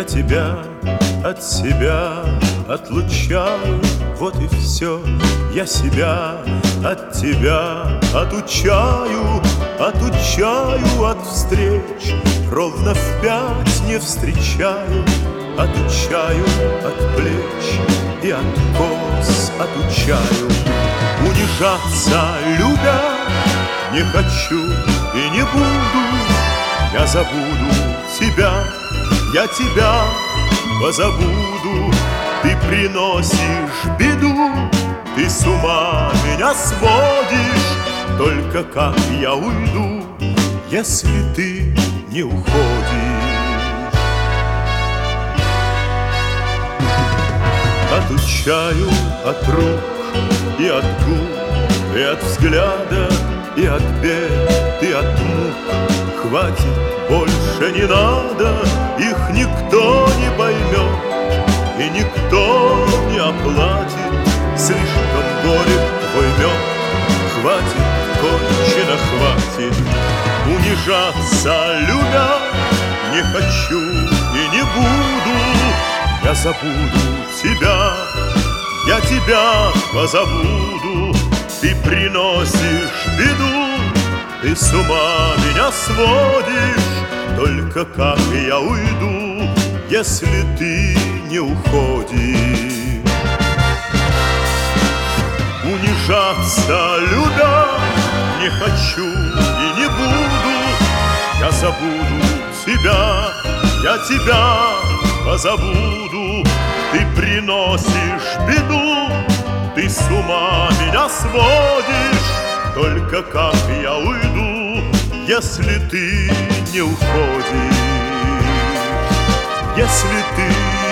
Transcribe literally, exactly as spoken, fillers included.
Я тебя от себя отлучаю, вот и все. Я себя от тебя отучаю, отучаю от встреч, ровно в пять не встречаю. Отучаю от плеч и от кос отучаю. Унижаться, любя, не хочу и не буду. Я забуду тебя, я тебя позабуду. Ты приносишь беду, ты с ума меня сводишь. Только как я уйду, если ты не уходишь? Отучаю от рук и от губ, и от взгляда, и от бед, и от мук. Хватит, больше не надо, их никто не поймет, и никто не оплатит. Слишком горек твой мед. Хватит, кончено хватит. Унижаться, любя, не хочу и не буду. Я забуду тебя, я тебя позабуду. Ты приносишь беду, ты с ума меня сводишь. Только как я уйду, если ты не уходишь? Унижаться, любя, не хочу и не буду. Я забуду тебя, я тебя позабуду. Ты приносишь беду, ты с ума меня сводишь. Только как я уйду, если ты не уходишь? Если ты